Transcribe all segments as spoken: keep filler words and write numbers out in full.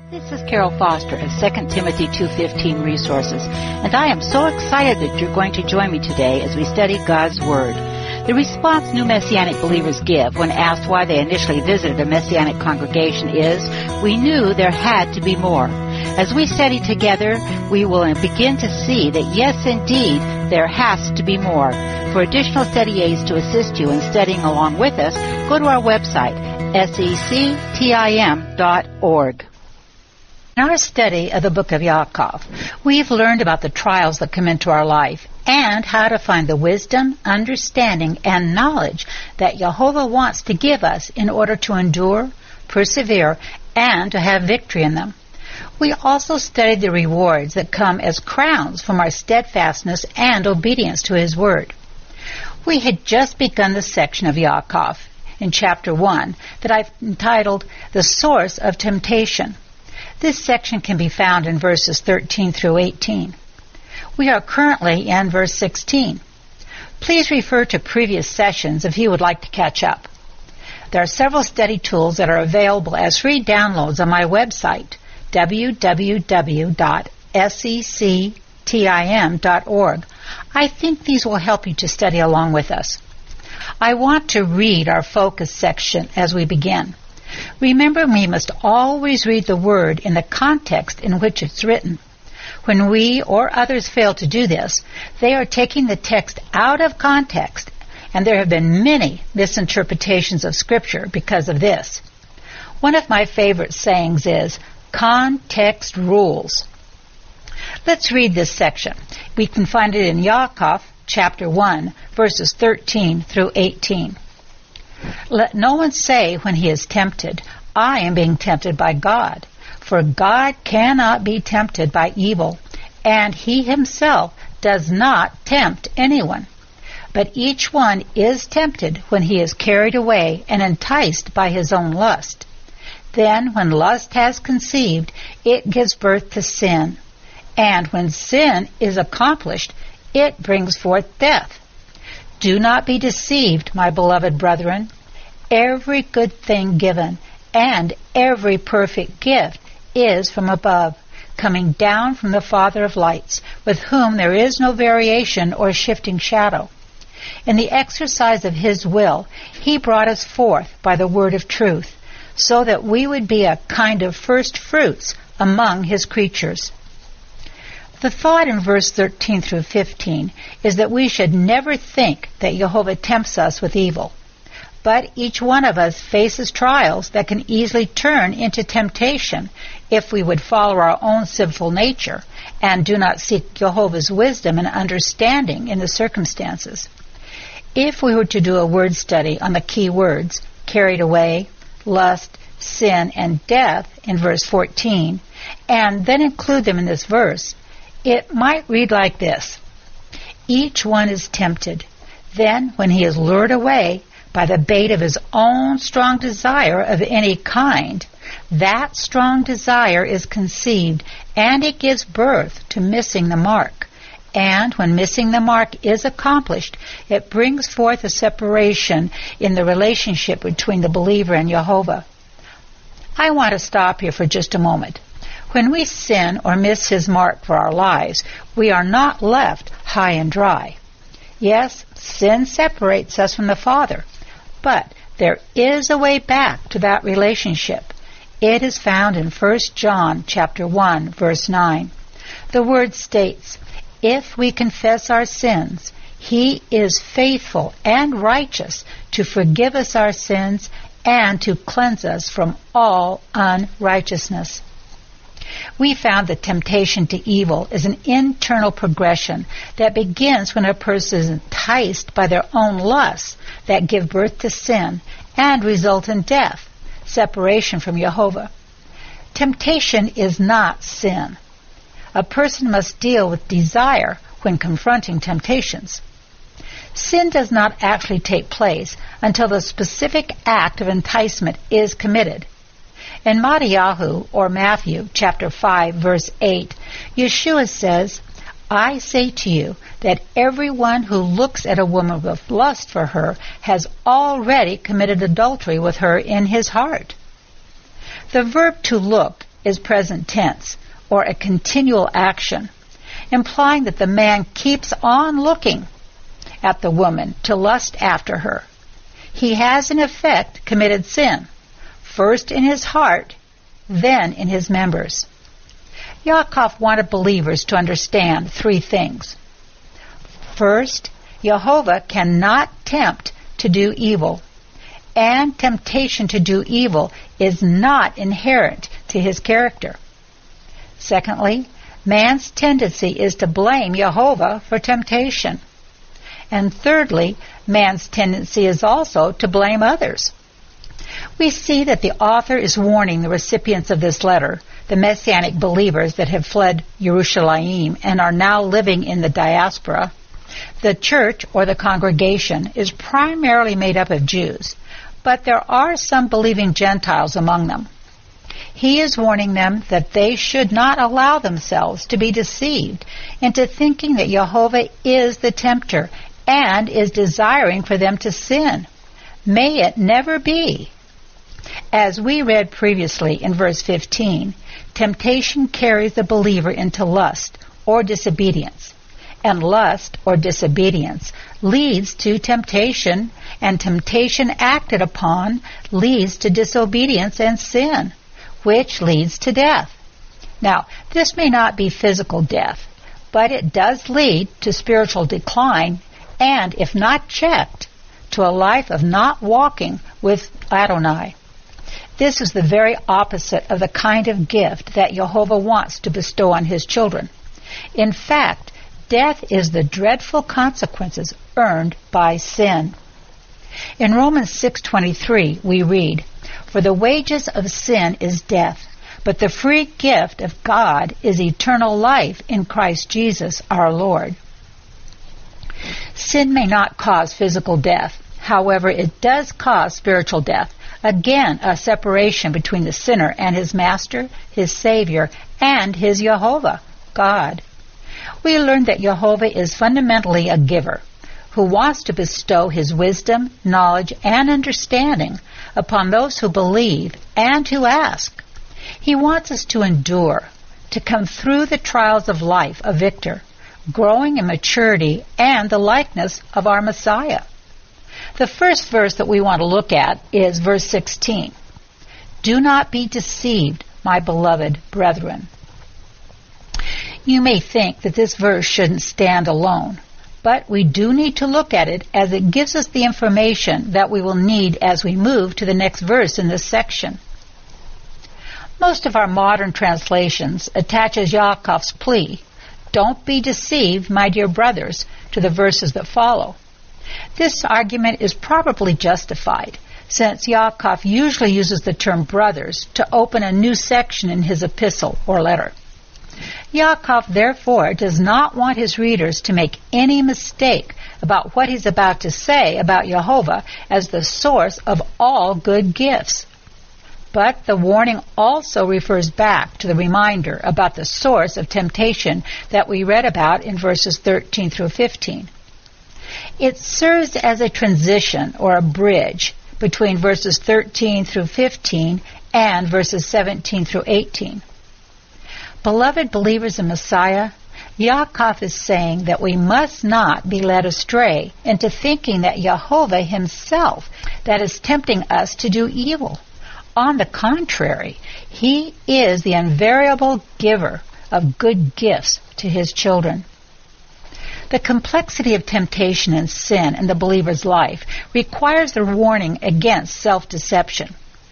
This is Carol Foster of Second Timothy two fifteen Resources, and I am so excited that you're going to join me today as we study God's Word. The response new Messianic believers give when asked why they initially visited a Messianic congregation is, we knew there had to be more. As we study together, we will begin to see that yes, indeed, there has to be more. For additional study aids to assist you in studying along with us, go to our website, sectim dot org. In our study of the book of Yaakov, we've learned about the trials that come into our life and how to find the wisdom, understanding, and knowledge that Jehovah wants to give us in order to endure, persevere, and to have victory in them. We also studied the rewards that come as crowns from our steadfastness and obedience to His Word. We had just begun the section of Yaakov in chapter one that I've entitled The Source of Temptation. This section can be found in verses thirteen through eighteen. We are currently in verse sixteen. Please refer to previous sessions if you would like to catch up. There are several study tools that are available as free downloads on my website, w w w dot sectim dot org. I think these will help you to study along with us. I want to read our focus section as we begin. Remember, we must always read the Word in the context in which it's written. When we or others fail to do this, they are taking the text out of context, and there have been many misinterpretations of Scripture because of this. One of my favorite sayings is, context rules. Let's read this section. We can find it in Yaakov, chapter one, verses thirteen through eighteen. Let no one say when he is tempted, I am being tempted by God. For God cannot be tempted by evil, and He Himself does not tempt anyone. But each one is tempted when he is carried away and enticed by his own lust. Then, when lust has conceived, it gives birth to sin. And when sin is accomplished, it brings forth death. Do not be deceived, my beloved brethren. Every good thing given and every perfect gift is from above, coming down from the Father of lights, with whom there is no variation or shifting shadow. In the exercise of His will, He brought us forth by the word of truth, so that we would be a kind of first fruits among His creatures. The thought in verse thirteen through fifteen is that we should never think that Jehovah tempts us with evil. But each one of us faces trials that can easily turn into temptation if we would follow our own sinful nature and do not seek Jehovah's wisdom and understanding in the circumstances. If we were to do a word study on the key words, carried away, lust, sin, and death in verse fourteen, and then include them in this verse, it might read like this. Each one is tempted. Then, when he is lured away by the bait of his own strong desire of any kind, that strong desire is conceived, and it gives birth to missing the mark. And when missing the mark is accomplished, it brings forth a separation in the relationship between the believer and Jehovah. I want to stop here for just a moment. When we sin or miss His mark for our lives, we are not left high and dry. Yes, sin separates us from the Father, but there is a way back to that relationship. It is found in First John chapter one, verse nine. The word states, if we confess our sins, He is faithful and righteous to forgive us our sins and to cleanse us from all unrighteousness. We found that temptation to evil is an internal progression that begins when a person is enticed by their own lusts that give birth to sin and result in death, separation from Jehovah. Temptation is not sin. A person must deal with desire when confronting temptations. Sin does not actually take place until the specific act of enticement is committed. In Matthew, or Matthew, chapter five, verse eight, Yeshua says, I say to you that everyone who looks at a woman with lust for her has already committed adultery with her in his heart. The verb to look is present tense, or a continual action, implying that the man keeps on looking at the woman to lust after her. He has in effect committed sin, first in his heart, then in his members. Yaakov wanted believers to understand three things. First, Jehovah cannot tempt to do evil, and temptation to do evil is not inherent to his character. Secondly, man's tendency is to blame Jehovah for temptation. And thirdly, man's tendency is also to blame others. We see that the author is warning the recipients of this letter, the Messianic believers that have fled Yerushalayim and are now living in the diaspora. The church, or the congregation, is primarily made up of Jews, but there are some believing Gentiles among them. He is warning them that they should not allow themselves to be deceived into thinking that Jehovah is the tempter and is desiring for them to sin. May it never be. As we read previously in verse fifteen, temptation carries the believer into lust or disobedience, and lust or disobedience leads to temptation, and temptation acted upon leads to disobedience and sin, which leads to death. Now, this may not be physical death, but it does lead to spiritual decline, and if not checked, to a life of not walking with Adonai. This is the very opposite of the kind of gift that Jehovah wants to bestow on his children. In fact, death is the dreadful consequences earned by sin. In Romans six twenty-three we read, "For the wages of sin is death, but the free gift of God is eternal life in Christ Jesus our Lord." Sin may not cause physical death. However, it does cause spiritual death. Again, a separation between the sinner and his master, his Savior, and his Jehovah, God. We learn that Jehovah is fundamentally a giver who wants to bestow his wisdom, knowledge, and understanding upon those who believe and who ask. He wants us to endure, to come through the trials of life a victor, growing in maturity and the likeness of our Messiah. The first verse that we want to look at is verse sixteen. "Do not be deceived, my beloved brethren." You may think that this verse shouldn't stand alone, but we do need to look at it as it gives us the information that we will need as we move to the next verse in this section. Most of our modern translations attaches Yaakov's plea, "Don't be deceived, my dear brothers," to the verses that follow. This argument is probably justified, since Yaakov usually uses the term brothers to open a new section in his epistle or letter. Yaakov, therefore, does not want his readers to make any mistake about what he's about to say about Jehovah as the source of all good gifts. But the warning also refers back to the reminder about the source of temptation that we read about in verses thirteen through fifteen. It serves as a transition or a bridge between verses thirteen through fifteen and verses seventeen through eighteen. Beloved believers in Messiah, Yaakov is saying that we must not be led astray into thinking that Jehovah himself that is tempting us to do evil. On the contrary, he is the invariable giver of good gifts to his children. The complexity of temptation and sin in the believer's life requires the warning against self-deception.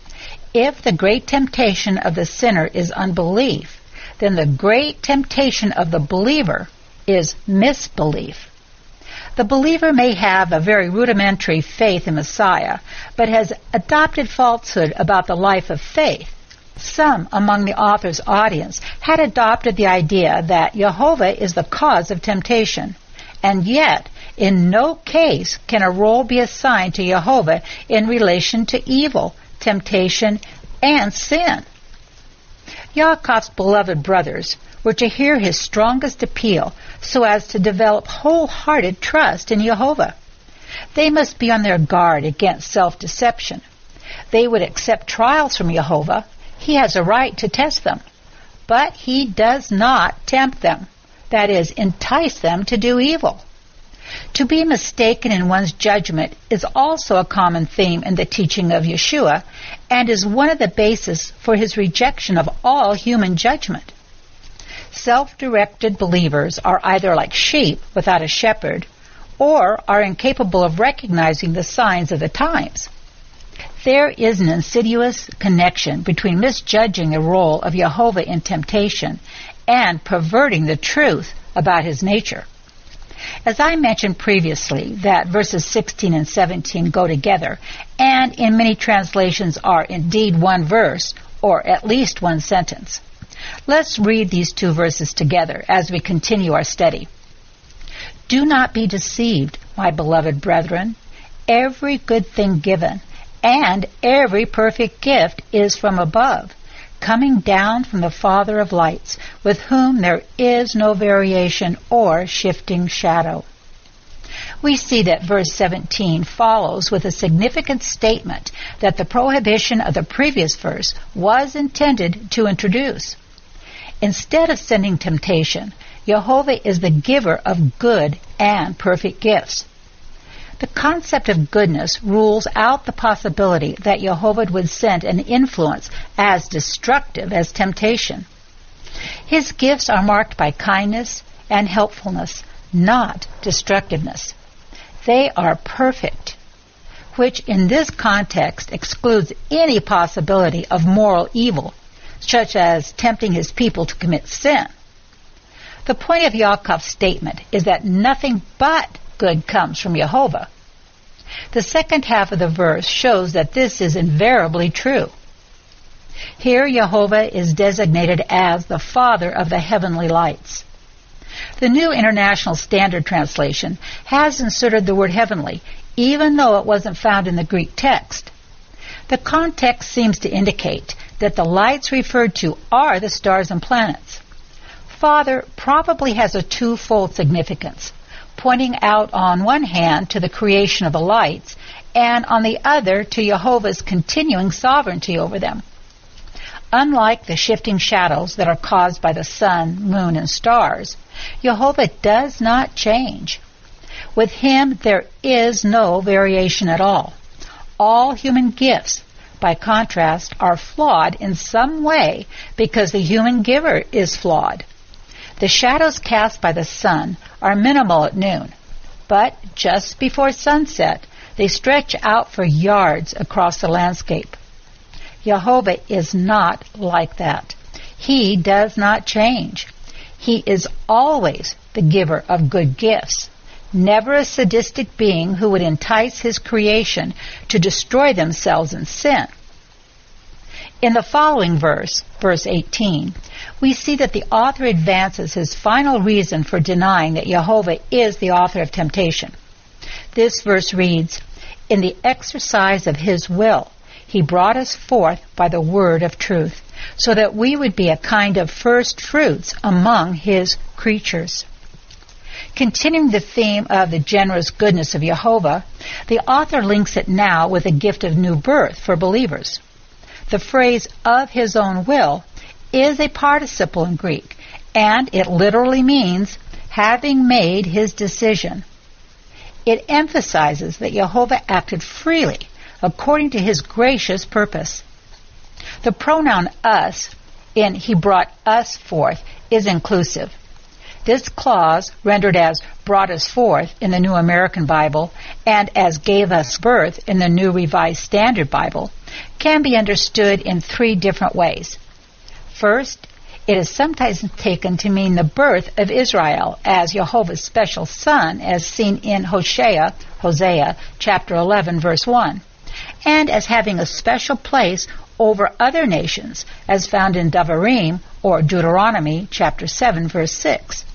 If the great temptation of the sinner is unbelief, then the great temptation of the believer is misbelief. The believer may have a very rudimentary faith in Messiah, but has adopted falsehood about the life of faith. Some among the author's audience had adopted the idea that Jehovah is the cause of temptation, and yet in no case can a role be assigned to Jehovah in relation to evil, temptation, and sin. Yaakov's beloved brothers were to hear his strongest appeal so as to develop wholehearted trust in Jehovah. They must be on their guard against self-deception. They would accept trials from Jehovah. He has a right to test them, but he does not tempt them, that is, entice them to do evil. To be mistaken in one's judgment is also a common theme in the teaching of Yeshua and is one of the bases for his rejection of all human judgment. Self-directed believers are either like sheep without a shepherd or are incapable of recognizing the signs of the times. There is an insidious connection between misjudging the role of Jehovah in temptation and perverting the truth about his nature. As I mentioned previously, that verses sixteen and seventeen go together, and in many translations are indeed one verse, or at least one sentence. Let's read these two verses together as we continue our study. Do not be deceived, my beloved brethren. Every good thing given, and every perfect gift is from above, coming down from the Father of lights, with whom there is no variation or shifting shadow. We see that verse seventeen follows with a significant statement that the prohibition of the previous verse was intended to introduce. Instead of sending temptation, Jehovah is the giver of good and perfect gifts. The concept of goodness rules out the possibility that Jehovah would send an influence as destructive as temptation. His gifts are marked by kindness and helpfulness, not destructiveness. They are perfect, which in this context excludes any possibility of moral evil, such as tempting his people to commit sin. The point of Yaakov's statement is that nothing but good comes from Jehovah. The second half of the verse shows that this is invariably true. Here Jehovah is designated as the Father of the heavenly lights. The New International Standard Translation has inserted the word heavenly, even though it wasn't found in the Greek text. The context seems to indicate that the lights referred to are the stars and planets. Father probably has a twofold significance, pointing out on one hand to the creation of the lights, and on the other to Jehovah's continuing sovereignty over them. Unlike the shifting shadows that are caused by the sun, moon, and stars, Jehovah does not change. With him there is no variation at all. All human gifts, by contrast, are flawed in some way because the human giver is flawed. The shadows cast by the sun are minimal at noon, but just before sunset, they stretch out for yards across the landscape. Jehovah is not like that. He does not change. He is always the giver of good gifts, never a sadistic being who would entice his creation to destroy themselves in sin. In the following verse, verse eighteen, we see that the author advances his final reason for denying that Jehovah is the author of temptation. This verse reads, "In the exercise of his will, he brought us forth by the word of truth, so that we would be a kind of first fruits among his creatures." Continuing the theme of the generous goodness of Jehovah, the author links it now with a gift of new birth for believers. The phrase "of his own will" is a participle in Greek, and it literally means having made his decision. It emphasizes that Jehovah acted freely according to his gracious purpose. The pronoun us in "he brought us forth" is inclusive. This clause, rendered as "brought us forth" in the New American Bible and as "gave us birth" in the New Revised Standard Bible, can be understood in three different ways. First, it is sometimes taken to mean the birth of Israel as Jehovah's special son, as seen in Hosea, Hosea chapter eleven, verse one, and as having a special place over other nations, as found in Devarim or Deuteronomy chapter seven, verse six.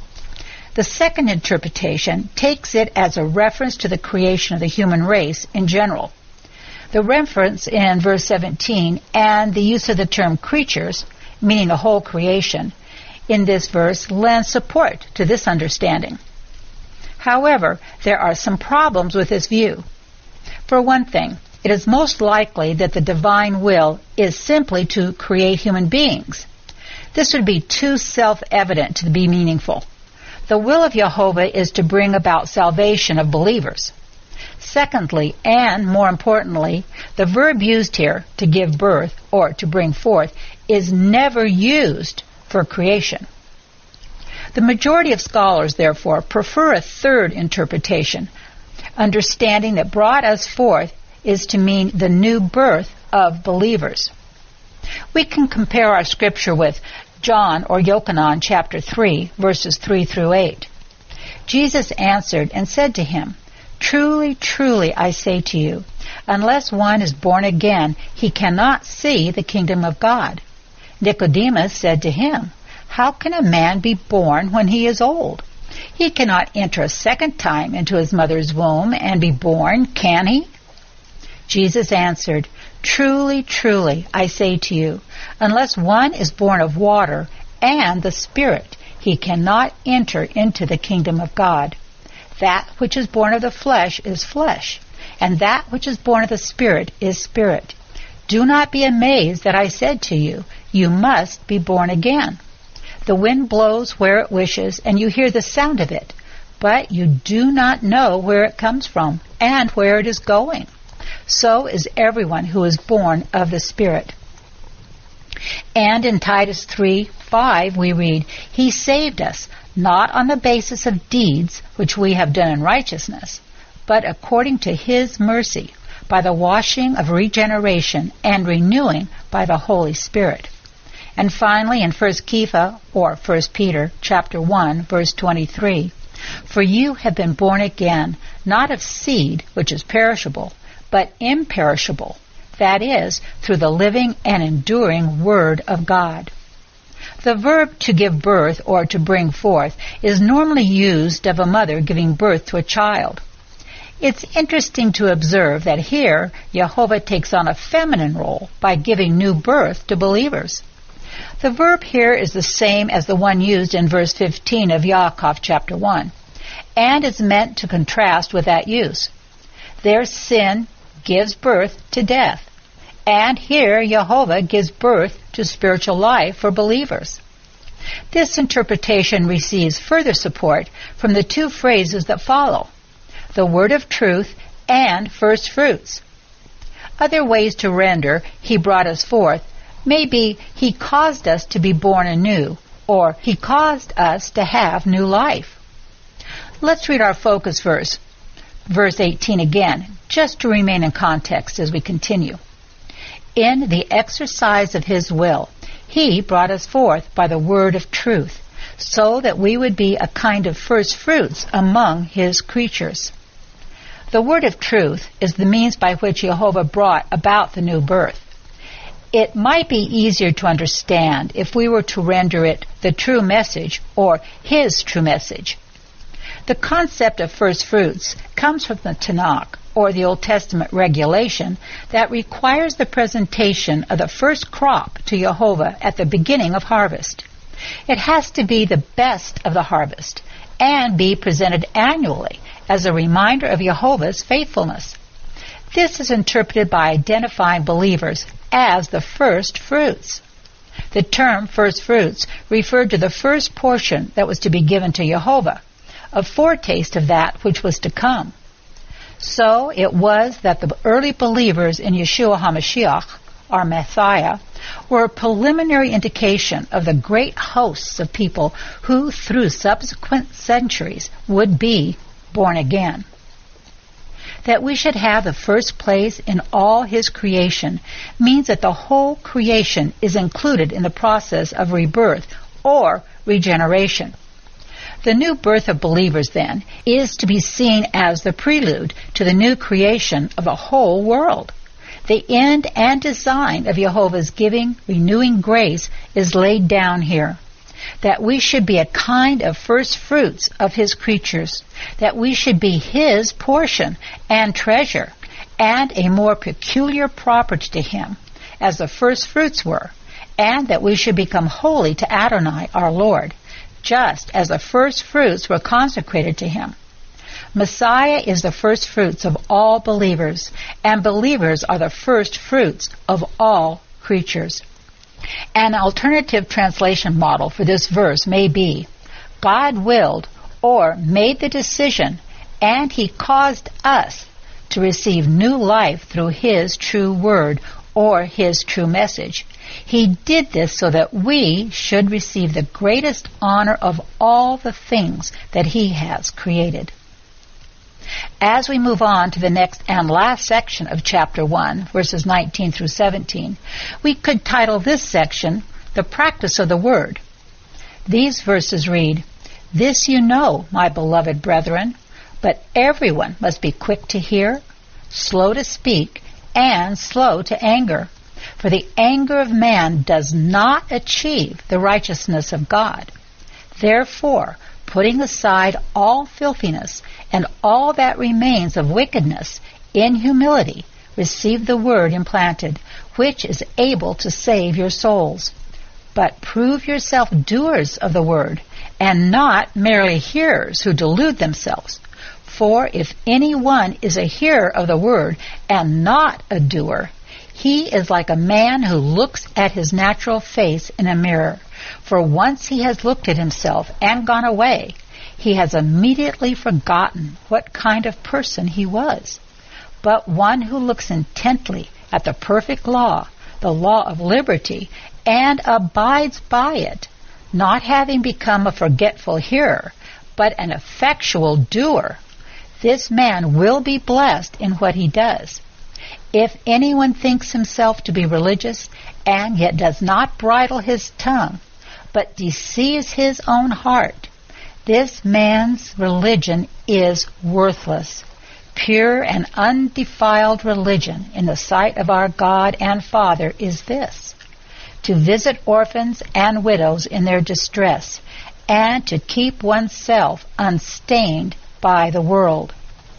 The second interpretation takes it as a reference to the creation of the human race in general. The reference in verse seventeen and the use of the term creatures, meaning the whole creation, in this verse lends support to this understanding. However, there are some problems with this view. For one thing, it is most likely that the divine will is simply to create human beings. This would be too self-evident to be meaningful. The will of Jehovah is to bring about salvation of believers. Secondly, and more importantly, the verb used here, to give birth or to bring forth, is never used for creation. The majority of scholars, therefore, prefer a third interpretation, understanding that brought us forth is to mean the new birth of believers. We can compare our scripture with John or Yochanan chapter three, verses three through eight. Jesus answered and said to him, "Truly, truly, I say to you, unless one is born again, he cannot see the kingdom of God." Nicodemus said to him, "How can a man be born when he is old? He cannot enter a second time into his mother's womb and be born, can he?" Jesus answered, "Truly, truly, I say to you, unless one is born of water and the Spirit, he cannot enter into the kingdom of God. That which is born of the flesh is flesh, and that which is born of the Spirit is spirit. Do not be amazed that I said to you, you must be born again. The wind blows where it wishes, and you hear the sound of it, but you do not know where it comes from and where it is going. So is everyone who is born of the Spirit." And in Titus three five we read, "He saved us, not on the basis of deeds which we have done in righteousness, but according to His mercy, by the washing of regeneration and renewing by the Holy Spirit." And finally in First Kepha, or First Peter, chapter one, verse twenty-three, "For you have been born again, not of seed which is perishable, but imperishable, that is, through the living and enduring Word of God." The verb to give birth or to bring forth is normally used of a mother giving birth to a child. It's interesting to observe that here Jehovah takes on a feminine role by giving new birth to believers. The verb here is the same as the one used in verse fifteen of Yaakov chapter one, and is meant to contrast with that use. Their sin gives birth to death, and here Jehovah gives birth to spiritual life for believers. This interpretation receives further support from the two phrases that follow, the word of truth and first fruits. Other ways to render "He brought us forth" may be "He caused us to be born anew," or "He caused us to have new life." Let's read our focus verse, verse eighteen again, just to remain in context as we continue. "In the exercise of His will, He brought us forth by the word of truth, so that we would be a kind of first fruits among His creatures." The word of truth is the means by which Jehovah brought about the new birth. It might be easier to understand if we were to render it the true message or His true message. The concept of first fruits comes from the Tanakh, or the Old Testament regulation that requires the presentation of the first crop to Jehovah at the beginning of harvest. It has to be the best of the harvest and be presented annually as a reminder of Jehovah's faithfulness. This is interpreted by identifying believers as the first fruits. The term first fruits referred to the first portion that was to be given to Jehovah, a foretaste of that which was to come. So it was that the early believers in Yeshua HaMashiach, our Messiah, were a preliminary indication of the great hosts of people who, through subsequent centuries, would be born again. That we should have the first place in all His creation means that the whole creation is included in the process of rebirth or regeneration. The new birth of believers, then, is to be seen as the prelude to the new creation of the whole world. The end and design of Jehovah's giving, renewing grace is laid down here. That we should be a kind of first fruits of His creatures, that we should be His portion and treasure, and a more peculiar property to Him, as the first fruits were, and that we should become holy to Adonai, our Lord, just as the first fruits were consecrated to Him. Messiah is the first fruits of all believers, and believers are the first fruits of all creatures. An alternative translation model for this verse may be, God willed or made the decision, and He caused us to receive new life through His true word or His true message. He did this so that we should receive the greatest honor of all the things that He has created. As we move on to the next and last section of chapter one, verses nineteen through seventeen, we could title this section, The Practice of the Word. These verses read, This you know, my beloved brethren, but everyone must be quick to hear, slow to speak, and slow to anger. For the anger of man does not achieve the righteousness of God. Therefore, putting aside all filthiness and all that remains of wickedness, in humility receive the word implanted, which is able to save your souls. But prove yourself doers of the word, and not merely hearers who delude themselves. For if anyone is a hearer of the word and not a doer, he is like a man who looks at his natural face in a mirror. For once he has looked at himself and gone away, he has immediately forgotten what kind of person he was. But one who looks intently at the perfect law, the law of liberty, and abides by it, not having become a forgetful hearer, but an effectual doer, this man will be blessed in what he does. If anyone thinks himself to be religious, and yet does not bridle his tongue, but deceives his own heart, this man's religion is worthless. Pure and undefiled religion in the sight of our God and Father is this: to visit orphans and widows in their distress, and to keep oneself unstained by the world.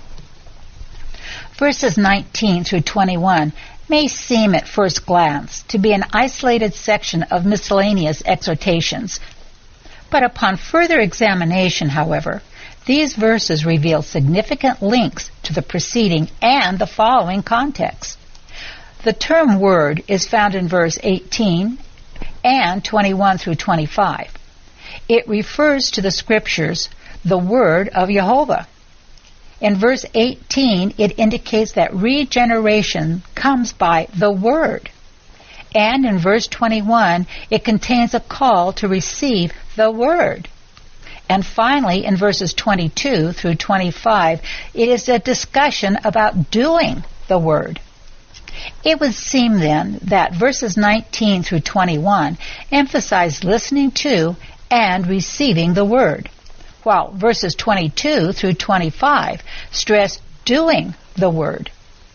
Verses nineteen through twenty-one may seem at first glance to be an isolated section of miscellaneous exhortations. But upon further examination, however, these verses reveal significant links to the preceding and the following context. The term word is found in verse eighteen and twenty-one through twenty-five. It refers to the scriptures, the word of Jehovah. In verse eighteen, it indicates that regeneration comes by the word. And in verse twenty-one, it contains a call to receive the word. And finally, in verses twenty-two through twenty-five, it is a discussion about doing the word. It would seem then that verses nineteen through twenty-one emphasize listening to and receiving the word, while verses twenty-two through twenty-five stress doing the word.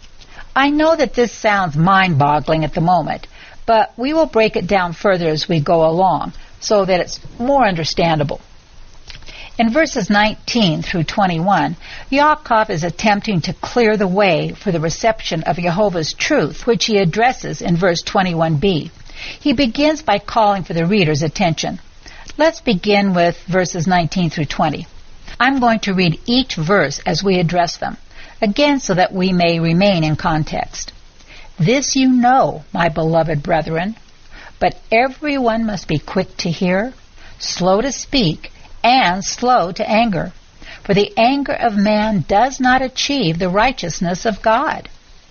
I know that this sounds mind-boggling at the moment, but we will break it down further as we go along so that it's more understandable. In verses nineteen through twenty-one, Yaakov is attempting to clear the way for the reception of Jehovah's truth, which he addresses in verse twenty-one b. He begins by calling for the reader's attention. Let's begin with verses nineteen through twenty. I'm going to read each verse as we address them, again so that we may remain in context. This you know, my beloved brethren, but everyone must be quick to hear, slow to speak, and slow to anger. For the anger of man does not achieve the righteousness of God.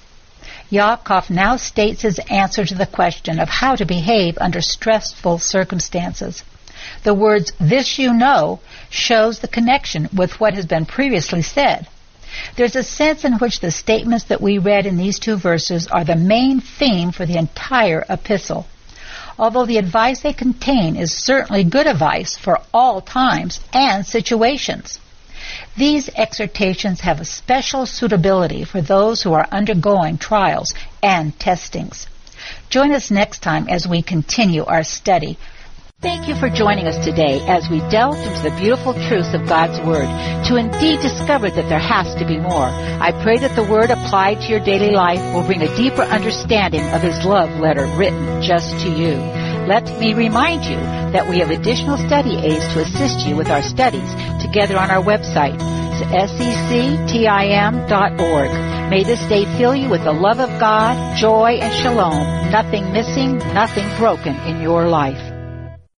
Yaakov now states his answer to the question of how to behave under stressful circumstances. The words, this you know, shows the connection with what has been previously said. There's a sense in which the statements that we read in these two verses are the main theme for the entire epistle. Although the advice they contain is certainly good advice for all times and situations. These exhortations have a special suitability for those who are undergoing trials and testings. Join us next time as we continue our study. Thank you for joining us today as we delved into the beautiful truths of God's Word to indeed discover that there has to be more. I pray that the Word applied to your daily life will bring a deeper understanding of His love letter written just to you. Let me remind you that we have additional study aids to assist you with our studies together on our website. That's S E C T I M dot org. May this day fill you with the love of God, joy, and shalom. Nothing missing, nothing broken in your life.